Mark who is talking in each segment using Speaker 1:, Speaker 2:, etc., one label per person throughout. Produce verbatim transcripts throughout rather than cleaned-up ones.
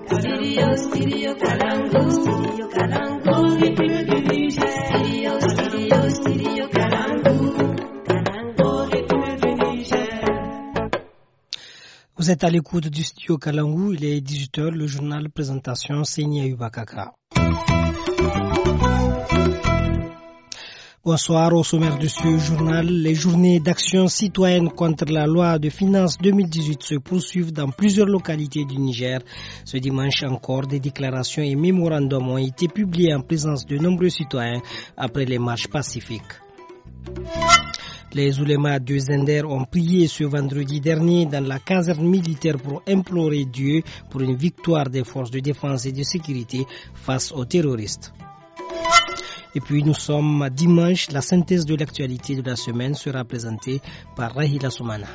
Speaker 1: Studio, studio Kalangu, studio Kalangu, rythme du Niger. Studio, studio, studio Kalangu, Kalangu, rythme du Niger.
Speaker 2: Vous êtes à l'écoute du studio Kalangu, il est dix-huit heures, le journal présentation Seigneur Yubakaka. Bonsoir, au sommaire de ce journal, les journées d'action citoyenne contre la loi de finances deux mille dix-huit se poursuivent dans plusieurs localités du Niger. Ce dimanche encore, des déclarations et mémorandums ont été publiés en présence de nombreux citoyens après les marches pacifiques. Les oulémas de Zender ont prié ce vendredi dernier dans la caserne militaire pour implorer Dieu pour une victoire des forces de défense et de sécurité face aux terroristes. Et puis nous sommes dimanche, la synthèse de l'actualité de la semaine sera présentée par Rahila Soumana.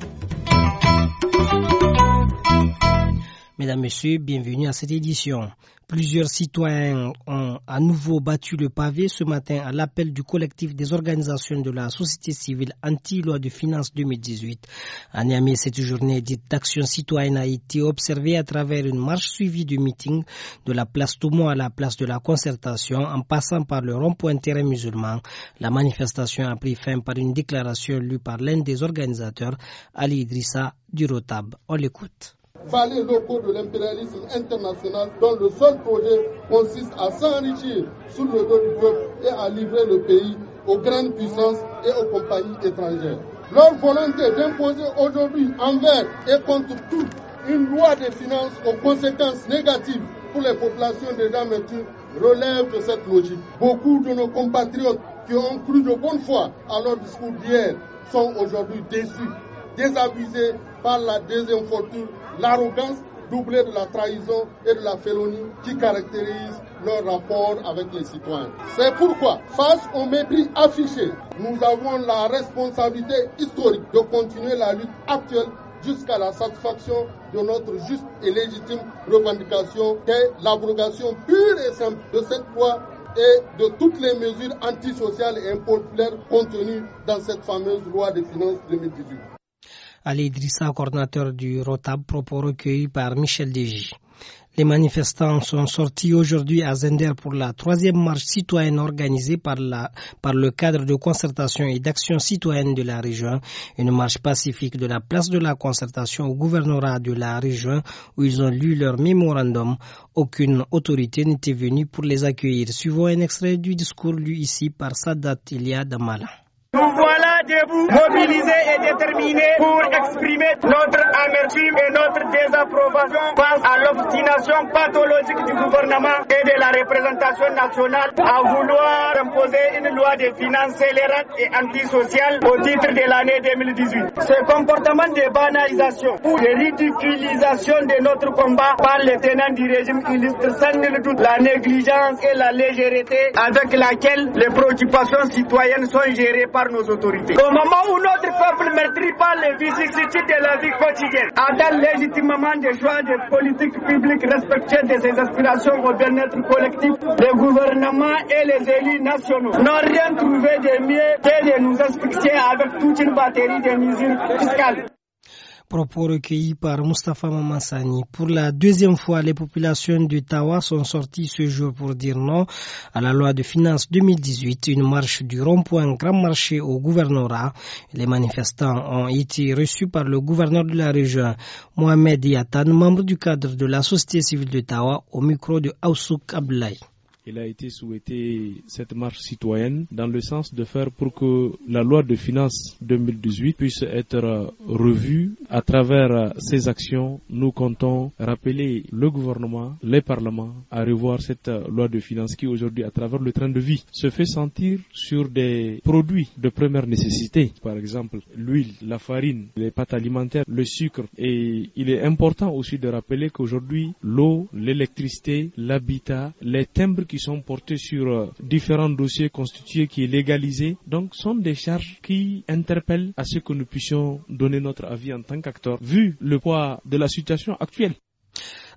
Speaker 2: Mesdames, Messieurs, bienvenue à cette édition. Plusieurs citoyens ont à nouveau battu le pavé ce matin à l'appel du collectif des organisations de la société civile anti-loi de finances deux mille dix-huit. À Niamey, cette journée dite d'action citoyenne a été observée à travers une marche suivie du meeting de la place Toumont à la place de la concertation en passant par le rond-point terrain musulman. La manifestation a pris fin par une déclaration lue par l'un des organisateurs, Ali Idrissa du Rotab. On l'écoute.
Speaker 3: Valets locaux de l'impérialisme international dont le seul projet consiste à s'enrichir sur le dos du peuple et à livrer le pays aux grandes puissances et aux compagnies étrangères. Leur volonté d'imposer aujourd'hui envers et contre tout une loi des finances aux conséquences négatives pour les populations déjà métues relève de cette logique. Beaucoup de nos compatriotes qui ont cru de bonne foi à leur discours d'hier sont aujourd'hui déçus, désabusés par la désinvolture, l'arrogance doublée de la trahison et de la félonie qui caractérise leur rapport avec les citoyens. C'est pourquoi, face au mépris affiché, nous avons la responsabilité historique de continuer la lutte actuelle jusqu'à la satisfaction de notre juste et légitime revendication qu'est l'abrogation pure et simple de cette loi et de toutes les mesures antisociales et impopulaires contenues dans cette fameuse loi des finances deux mille dix-huit.
Speaker 2: Ali Idrissa, coordinateur du Rotab, propos recueillis par Michel Deji. Les manifestants sont sortis aujourd'hui à Zender pour la troisième marche citoyenne organisée par, la, par le cadre de concertation et d'action citoyenne de la région. Une marche pacifique de la place de la concertation au gouvernorat de la région où ils ont lu leur mémorandum. Aucune autorité n'était venue pour les accueillir. Suivons un extrait du discours lu ici par Sadat Ilia Damala.
Speaker 4: Nous voilà debout, mobilisés et déterminés pour exprimer notre amertume et notre désapprobation face à l'obstination pathologique du gouvernement et de la représentation nationale à vouloir imposer une loi de finances scélérate et antisociale au titre de l'année deux mille dix-huit. Ce comportement de banalisation ou de ridiculisation de notre combat par les tenants du régime illustre sans nul doute la négligence et la légèreté avec laquelle les préoccupations citoyennes sont gérées par nos autorités. Au moment où notre peuple meurtri par les vicissitudes de la vie quotidienne attend légitimement des choix de politiques publiques respectueuses de ses aspirations au bien-être collectif, le gouvernement et les élus nationaux n'ont rien trouvé de mieux que de nous asphyxier avec toute une batterie de mesures fiscales.
Speaker 2: Propos recueillis par Moustapha Mamassani. Pour la deuxième fois, les populations de Tawa sont sorties ce jour pour dire non à la loi de finances deux mille dix-huit, une marche du rond-point Grand Marché au gouvernorat. Les manifestants ont été reçus par le gouverneur de la région, Mohamed Yatan, membre du cadre de la société civile de Tawa, au micro de Aoussouk Abdoulaye.
Speaker 5: Il a été souhaité cette marche citoyenne dans le sens de faire pour que la loi de finances deux mille dix-huit puisse être revue. À travers ces actions, nous comptons rappeler le gouvernement, les parlements à revoir cette loi de finances qui aujourd'hui, à travers le train de vie, se fait sentir sur des produits de première nécessité. Par exemple, l'huile, la farine, les pâtes alimentaires, le sucre. Et il est important aussi de rappeler qu'aujourd'hui, l'eau, l'électricité, l'habitat, les timbres qui sont portés sur euh, différents dossiers constitués qui est légalisé, donc sont des charges qui interpellent à ce que nous puissions donner notre avis en tant qu'acteurs, vu le poids de la situation actuelle.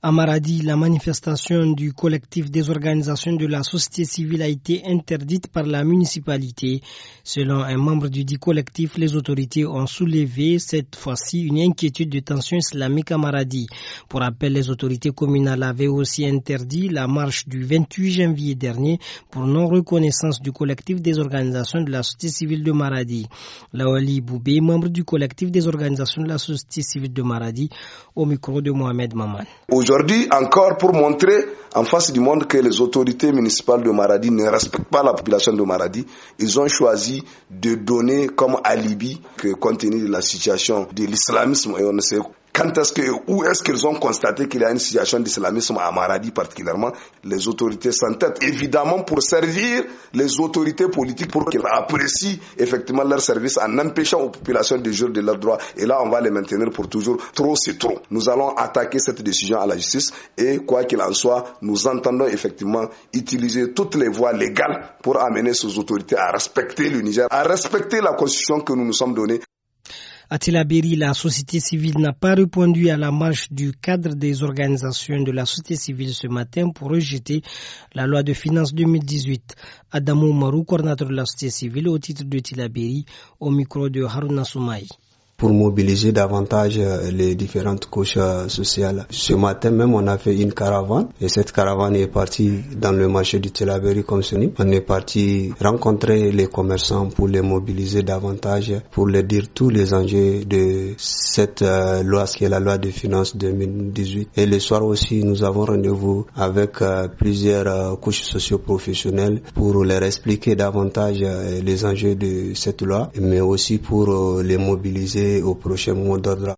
Speaker 2: À Maradi, la manifestation du collectif des organisations de la société civile a été interdite par la municipalité. Selon un membre du dit collectif, les autorités ont soulevé cette fois-ci une inquiétude de tension islamique à Maradi. Pour rappel, les autorités communales avaient aussi interdit la marche du vingt-huit janvier dernier pour non-reconnaissance du collectif des organisations de la société civile de Maradi. Lawali Boubé, membre du collectif des organisations de la société civile de Maradi, au micro de Mohamed Maman.
Speaker 6: Aujourd'hui, encore pour montrer en face du monde que les autorités municipales de Maradi ne respectent pas la population de Maradi, ils ont choisi de donner comme alibi que compte tenu de la situation de l'islamisme, et on ne sait quand est-ce que, où est-ce qu'ils ont constaté qu'il y a une situation d'islamisme à Maradi particulièrement, les autorités s'entêtent évidemment pour servir les autorités politiques pour qu'elles apprécient effectivement leur service en empêchant aux populations de jouir de leurs droits. Et là, on va les maintenir pour toujours. Trop, c'est trop. Nous allons attaquer cette décision à la justice et quoi qu'il en soit, nous entendons effectivement utiliser toutes les voies légales pour amener ces autorités à respecter le Niger, à respecter la constitution que nous nous sommes donnée.
Speaker 2: À Tillabéri, la société civile n'a pas répondu à la marche du cadre des organisations de la société civile ce matin pour rejeter la loi de finances deux mille dix-huit. Adamou Marou, coordinateur de la société civile au titre de Tillabéri, au micro de Haruna Soumaï.
Speaker 7: Pour mobiliser davantage les différentes couches sociales. Ce matin même, on a fait une caravane et cette caravane est partie dans le marché du Tillabéri comme ce n'est. On est parti rencontrer les commerçants pour les mobiliser davantage, pour leur dire tous les enjeux de cette euh, loi, qui est la loi de finances deux mille dix-huit. Et le soir aussi, nous avons rendez-vous avec euh, plusieurs euh, couches socio-professionnelles pour leur expliquer davantage euh, les enjeux de cette loi, mais aussi pour euh, les mobiliser au prochain mot d'ordre.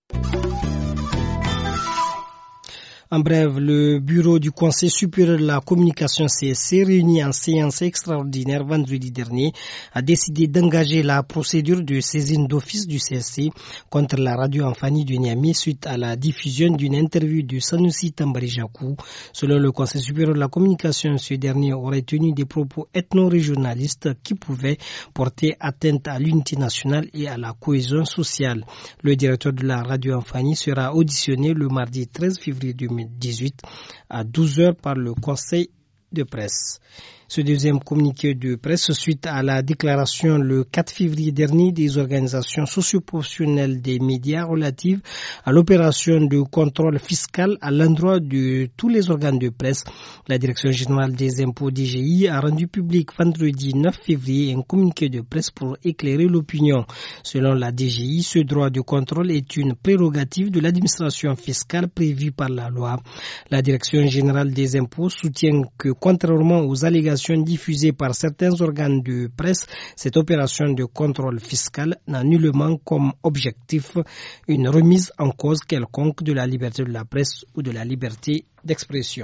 Speaker 2: En bref, le bureau du Conseil supérieur de la communication C S C, réuni en séance extraordinaire vendredi dernier, a décidé d'engager la procédure de saisine d'office du C S C contre la radio Amfani de Niamey suite à la diffusion d'une interview de Sanoussi Tambari-Jakou. Selon le Conseil supérieur de la communication, ce dernier aurait tenu des propos ethno-régionalistes qui pouvaient porter atteinte à l'unité nationale et à la cohésion sociale. Le directeur de la radio Amfani sera auditionné le mardi treize février deux mille dix-huit à douze heures par le Conseil de presse. Ce deuxième communiqué de presse suite à la déclaration le quatre février dernier des organisations socio-professionnelles des médias relatives à l'opération de contrôle fiscal à l'endroit de tous les organes de presse. La Direction générale des impôts D G I a rendu public vendredi neuf février un communiqué de presse pour éclairer l'opinion. Selon la D G I, ce droit de contrôle est une prérogative de l'administration fiscale prévue par la loi. La Direction générale des impôts soutient que contrairement aux allégations diffusées par certains organes de presse, cette opération de contrôle fiscal n'a nullement comme objectif une remise en cause quelconque de la liberté de la presse ou de la liberté d'expression.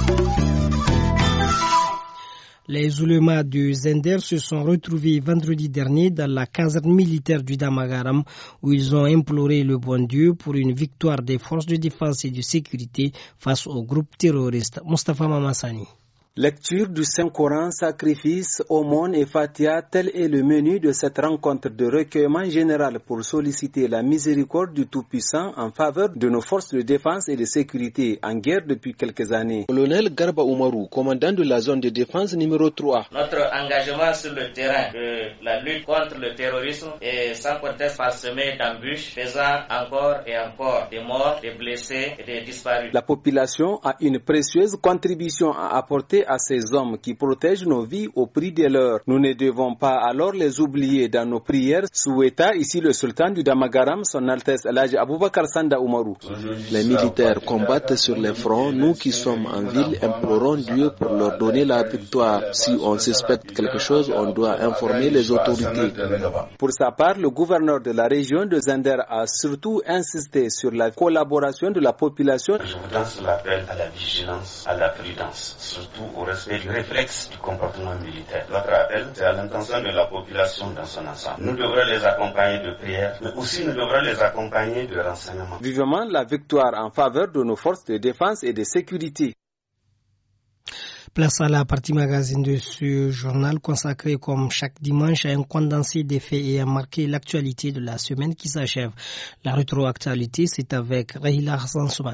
Speaker 2: Les oulémas de Zender se sont retrouvés vendredi dernier dans la caserne militaire du Damagaram où ils ont imploré le bon Dieu pour une victoire des forces de défense et de sécurité face au groupe terroriste. Mustafa Mamassani.
Speaker 8: Lecture du Saint-Coran, sacrifice, aumône et fatia, tel est le menu de cette rencontre de recueillement général pour solliciter la miséricorde du Tout-Puissant en faveur de nos forces de défense et de sécurité en guerre depuis quelques années.
Speaker 9: Colonel Garba Oumarou, commandant de la zone de défense numéro trois.
Speaker 10: Notre engagement sur le terrain de la lutte contre le terrorisme est sans conteste parsemé d'embûches, faisant encore et encore des morts, des blessés et des disparus.
Speaker 8: La population a une précieuse contribution à apporter à ces hommes qui protègent nos vies au prix de leur. Nous ne devons pas alors les oublier dans nos prières, souhaita ici le sultan du Damagaram, son Altesse Elhaji Aboubakar Sanda Oumarou.
Speaker 9: Les militaires combattent sur les fronts. Nous qui sommes en ville implorons Dieu pour leur donner la victoire. Si on suspecte quelque chose, on doit informer les autorités.
Speaker 8: Pour sa part, le gouverneur de la région de Zender a surtout insisté sur la collaboration de la population.
Speaker 11: Je vous lance l'appel à la vigilance, à la prudence, surtout au respect du réflexe du comportement militaire. Notre appel, c'est à l'intention de la population dans son ensemble. Nous devrons les accompagner de prières, mais aussi nous devrons les accompagner de renseignements.
Speaker 8: Vivement la victoire en faveur de nos forces de défense et de sécurité.
Speaker 2: Place à la partie magazine de ce journal consacré comme chaque dimanche à un condensé des faits et à marquer l'actualité de la semaine qui s'achève. La rétroactualité, c'est avec Rahila Hassan Soumana.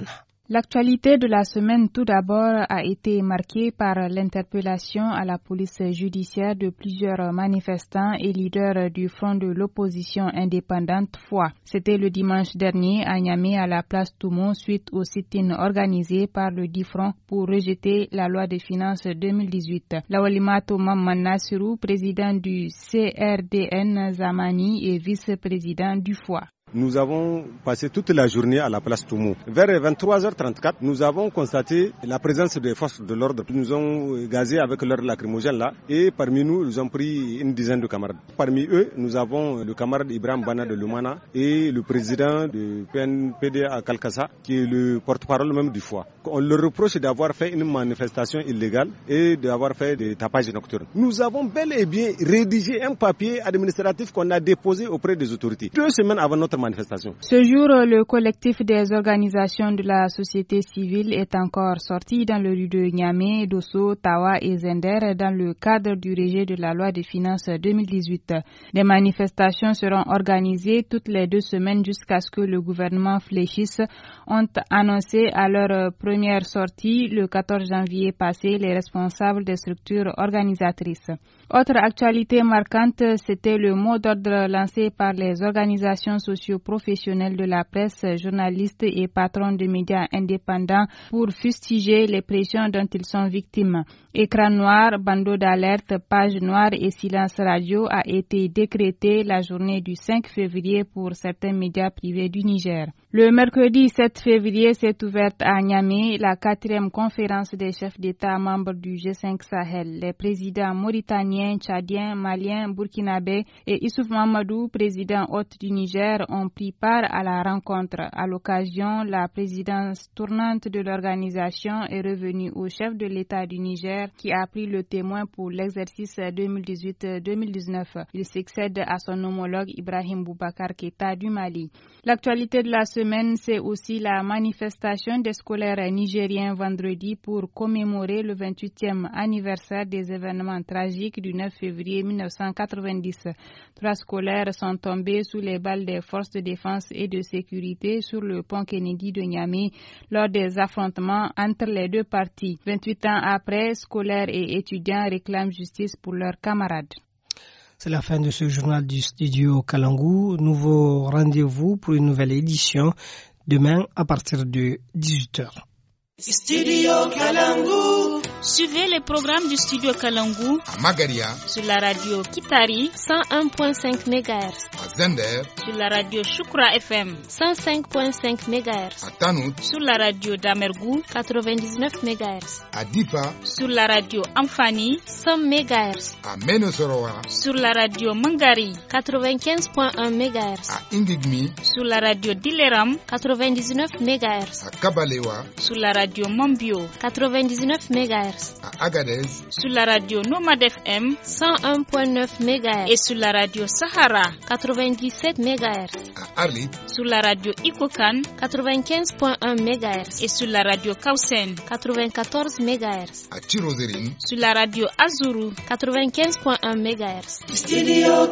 Speaker 12: L'actualité de la semaine, tout d'abord, a été marquée par l'interpellation à la police judiciaire de plusieurs manifestants et leaders du front de l'opposition indépendante F O A. C'était le dimanche dernier à Niamey à la place Toumo suite au sit-in organisé par le dit front pour rejeter la loi des finances deux mille dix-huit. Lawalimato Mamman Nassirou, président du C R D N Zamani et vice-président du F O A.
Speaker 13: Nous avons passé toute la journée à la place Toumo. Vers vingt-trois heures trente-quatre, nous avons constaté la présence des forces de l'ordre. Ils nous ont gazé avec leurs lacrymogènes là et parmi nous, ils ont pris une dizaine de camarades. Parmi eux, nous avons le camarade Ibrahim Bana de Lumana et le président du P N P D à Kalkassa qui est le porte-parole même du F O A. On leur reproche d'avoir fait une manifestation illégale et d'avoir fait des tapages nocturnes. Nous avons bel et bien rédigé un papier administratif qu'on a déposé auprès des autorités deux semaines avant notre manifestation.
Speaker 12: Ce jour, le collectif des organisations de la société civile est encore sorti dans le rue de Niamey, Dosso, Tawa et Zender dans le cadre du rejet de la loi des finances deux mille dix-huit. Des manifestations seront organisées toutes les deux semaines jusqu'à ce que le gouvernement fléchisse, ont annoncé à leur première sortie le quatorze janvier passé les responsables des structures organisatrices. Autre actualité marquante, c'était le mot d'ordre lancé par les organisations socio-professionnelles de la presse, journalistes et patrons de médias indépendants pour fustiger les pressions dont ils sont victimes. Écran noir, bandeau d'alerte, page noire et silence radio a été décrété la journée du cinq février pour certains médias privés du Niger. Le mercredi sept février s'est ouverte à Niamey la quatrième conférence des chefs d'État membres du G cinq Sahel. Les présidents mauritaniens, tchadiens, maliens, burkinabés et Issouf Mamadou, président hôte du Niger, ont pris part à la rencontre. À l'occasion, la présidence tournante de l'organisation est revenue au chef de l'État du Niger qui a pris le témoin pour l'exercice deux mille dix-huit deux mille dix-neuf. Il succède à son homologue Ibrahim Boubacar Keïta du Mali. L'actualité de la semaine, c'est aussi la manifestation des scolaires nigériens vendredi pour commémorer le vingt-huitième anniversaire des événements tragiques du neuf février mille neuf cent quatre-vingt-dix. Trois scolaires sont tombés sous les balles des forces de défense et de sécurité sur le pont Kennedy de Niamey lors des affrontements entre les deux parties. vingt-huit ans après, scolaires et étudiants réclament justice pour leurs camarades.
Speaker 2: C'est la fin de ce journal du studio Kalangu. Nouveau rendez-vous pour une nouvelle édition demain à partir de dix-huit heures.
Speaker 14: Studio Kalangu.
Speaker 15: Suivez les programmes du Studio Kalangu
Speaker 14: à Magaria
Speaker 15: sur la radio Kitari cent un virgule cinq mégahertz,
Speaker 14: à Zender
Speaker 15: sur la radio Shukra F M cent cinq virgule cinq mégahertz,
Speaker 14: à Tanout
Speaker 15: sur la radio Damergou quatre-vingt-dix-neuf mégahertz,
Speaker 14: à Difa
Speaker 15: sur la radio Amfani cent mégahertz,
Speaker 14: à Menosoroa
Speaker 15: sur la radio Mangari quatre-vingt-quinze virgule un mégahertz,
Speaker 14: à Indigmi
Speaker 15: sur la radio Dileram quatre-vingt-dix-neuf mégahertz,
Speaker 14: à Kabalewa
Speaker 15: sur la radio Mambio quatre-vingt-dix-neuf mégahertz,
Speaker 14: à Agadez
Speaker 15: sur la radio Nomad F M cent un virgule neuf mégahertz et sur la radio Sahara quatre-vingt-dix-sept mégahertz,
Speaker 14: à Arlit
Speaker 15: sur la radio Ikokan quatre-vingt-quinze virgule un mégahertz et sur la radio Kausen quatre-vingt-quatorze mégahertz,
Speaker 14: à Tirozérine
Speaker 15: sur la radio Azuru quatre-vingt-quinze virgule un mégahertz.
Speaker 14: Studio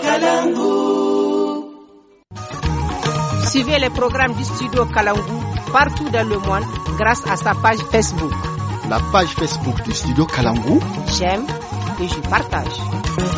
Speaker 14: Kalangu.
Speaker 16: Suivez les programmes du Studio Kalangu partout dans le monde grâce à sa page Facebook.
Speaker 17: La page Facebook du Studio Kalangu.
Speaker 16: J'aime et je partage.